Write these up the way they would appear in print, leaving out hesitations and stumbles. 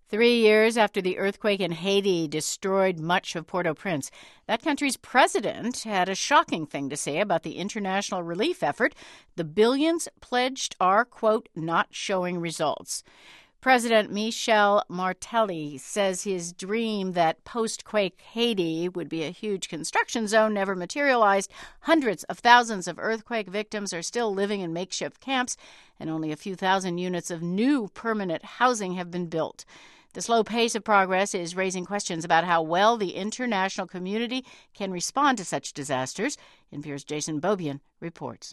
3 years after the earthquake in Haiti destroyed much of Port-au-Prince, that country's president had a shocking thing to say about the international relief effort. The billions pledged are, quote, not showing results. President Michel Martelly says his dream that post-quake Haiti would be a huge construction zone never materialized. Hundreds of thousands of earthquake victims are still living in makeshift camps, and only a few thousand units of new permanent housing have been built. The slow pace of progress is raising questions about how well the international community can respond to such disasters. NPR's Jason Beaubien reports.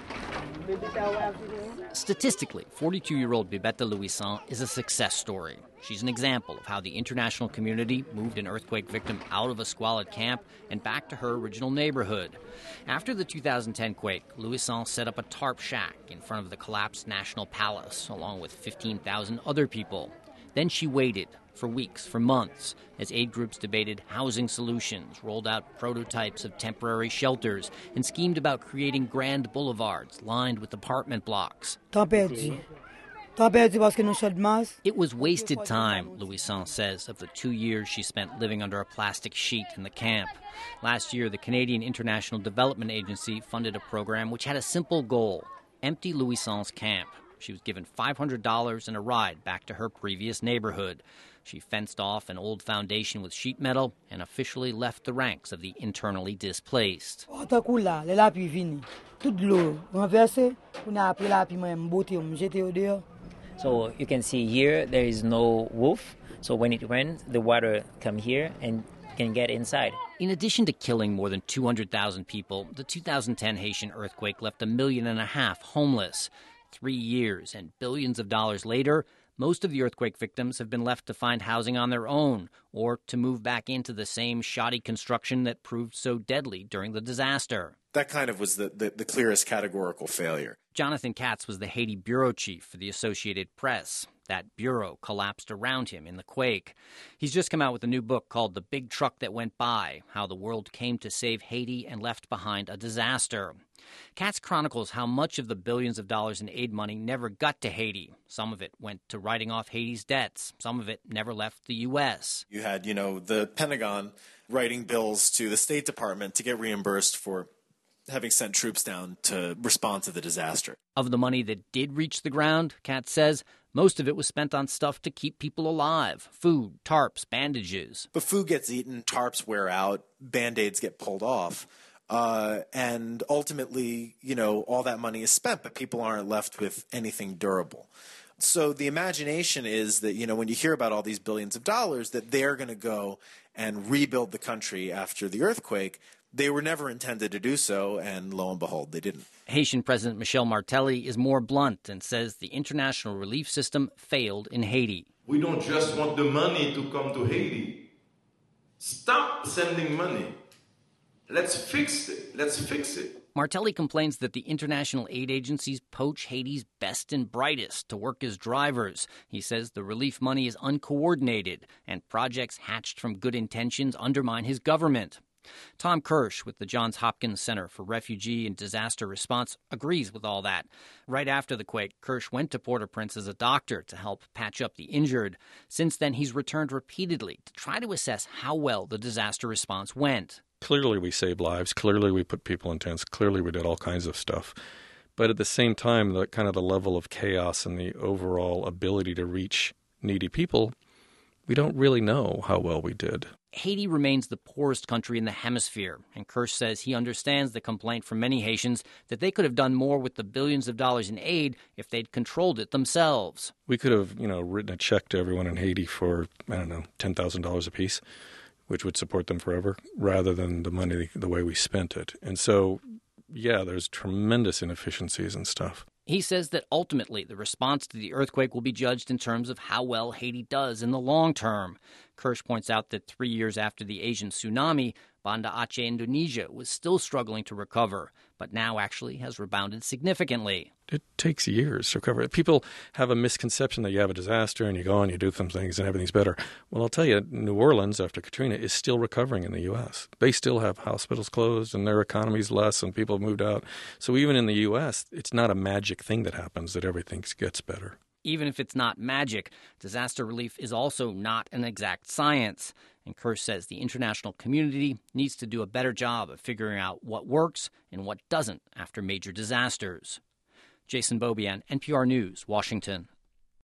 Statistically, 42-year-old Bibeta Louison is a success story. She's an example of how the international community moved an earthquake victim out of a squalid camp and back to her original neighborhood. After the 2010 quake, Louison set up a tarp shack in front of the collapsed National Palace, along with 15,000 other people. Then she waited for weeks, for months, as aid groups debated housing solutions, rolled out prototypes of temporary shelters, and schemed about creating grand boulevards lined with apartment blocks. It was wasted time, Louison says, of the 2 years she spent living under a plastic sheet in the camp. Last year, the Canadian International Development Agency funded a program which had a simple goal: empty Louison's camp. She was given $500 and a ride back to her previous neighborhood. She fenced off an old foundation with sheet metal and officially left the ranks of the internally displaced. So you can see here there is no roof. So when it rains, the water come here and can get inside. In addition to killing more than 200,000 people, the 2010 Haitian earthquake left 1.5 million homeless. 3 years and billions of dollars later, most of the earthquake victims have been left to find housing on their own or to move back into the same shoddy construction that proved so deadly during the disaster. That kind of was the clearest categorical failure. Jonathan Katz was the Haiti bureau chief for the Associated Press. That bureau collapsed around him in the quake. He's just come out with a new book called The Big Truck That Went By: How the World Came to Save Haiti and Left Behind a Disaster. Katz chronicles how much of the billions of dollars in aid money never got to Haiti. Some of it went to writing off Haiti's debts. Some of it never left the U.S. You had, the Pentagon writing bills to the State Department to get reimbursed for having sent troops down to respond to the disaster. Of the money that did reach the ground, Katz says, most of it was spent on stuff to keep people alive: food, tarps, bandages. But food gets eaten, tarps wear out, Band-Aids get pulled off. And ultimately, all that money is spent, but people aren't left with anything durable. So the imagination is that, when you hear about all these billions of dollars, that they're going to go and rebuild the country after the earthquake. They were never intended to do so, and lo and behold, they didn't. Haitian President Michel Martelly is more blunt and says the international relief system failed in Haiti. We don't just want the money to come to Haiti. Stop sending money. Let's fix it. Let's fix it. Martelly complains that the international aid agencies poach Haiti's best and brightest to work as drivers. He says the relief money is uncoordinated, and projects hatched from good intentions undermine his government. Tom Kirsch with the Johns Hopkins Center for Refugee and Disaster Response agrees with all that. Right after the quake, Kirsch went to Port-au-Prince as a doctor to help patch up the injured. Since then, he's returned repeatedly to try to assess how well the disaster response went. Clearly we saved lives. Clearly we put people in tents. Clearly we did all kinds of stuff. But at the same time, the level of chaos and the overall ability to reach needy people, we don't really know how well we did. Haiti remains the poorest country in the hemisphere, and Kirsch says he understands the complaint from many Haitians that they could have done more with the billions of dollars in aid if they'd controlled it themselves. We could have, written a check to everyone in Haiti for, $10,000 apiece, which would support them forever, rather than the money, the way we spent it. And so, yeah, there's tremendous inefficiencies and stuff. He says that ultimately the response to the earthquake will be judged in terms of how well Haiti does in the long term. Kirsch points out that 3 years after the Asian tsunami, Banda Aceh, Indonesia, was still struggling to recover, but now actually has rebounded significantly. It takes years to recover. People have a misconception that you have a disaster and you go and you do some things and everything's better. Well, I'll tell you, New Orleans, after Katrina, is still recovering in the U.S. They still have hospitals closed and their economy's less and people have moved out. So even in the U.S., it's not a magic thing that happens that everything gets better. Even if it's not magic, disaster relief is also not an exact science. And Kirsch says the international community needs to do a better job of figuring out what works and what doesn't after major disasters. Jason Beaubien, NPR News, Washington.